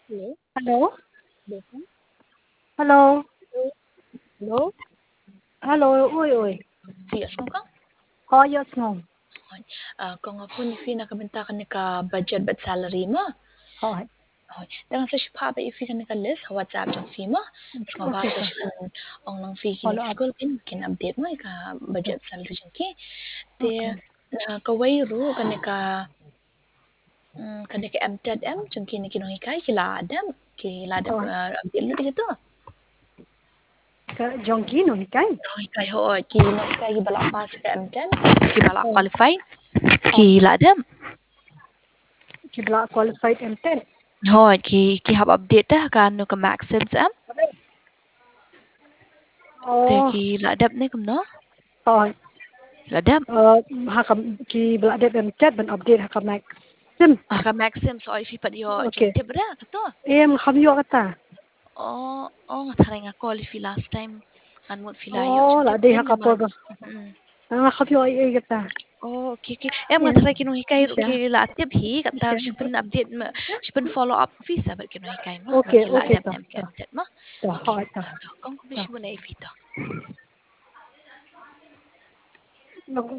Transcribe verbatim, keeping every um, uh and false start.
Hello? Hello? Besan? Hello? Hello? Hello? Hello, oi, oi. Tigas mo ka? Hayas mo. Hoi. Ah, kung ako ni Fina kabenta ka ni ka budget but salary mo. Hoy. Hoi. Dengan sa siya pa ifi ka ni ka list sa WhatsApp jang fi mo. Mas nga ba Okay sa ka. siya ang nang fi kinig Follow up. school kin kin update mo ka Okay. budget salary jang ki. Te Okay. na kaway ru ka ni ka mm, ka ni ka M T E D M jang ki ni kinuhikay kila adam kila adam Hoy. uh, update mo dito. Ka Jongki no hikay. Kinuhikay ho ki kinuhikay bala pa sa M T E D ki bala Oh. qualify Oh. kila adam. Kibla qualified M ten. Thôi ki ki hab update dah kan no ka Maxims am te Oh. ki la dap ni kum no Hoy. la dap Uh, hakam kibla det M ten ben update hakam nak. Sim. ah ka Maxims so if pat yo jeng Okay. tip ra ka to Em kham yo kata. oh oh nga thara nga call if last time kan mo fila yo Oh, jeng la tip de em hakapor naman ba. mm Ang kham yo ay kata. oh okay okay em nga Em. thara kinu hikay Siya. ki la tip hi ka tar Siya. sipen update ma sipen follow up visa ber kinu hikay mo Okay, ki la okay dap ta. nem Ta. kem tet mo Ta okay hoy ta. to to kong Ta. kubish mo na ifito Nag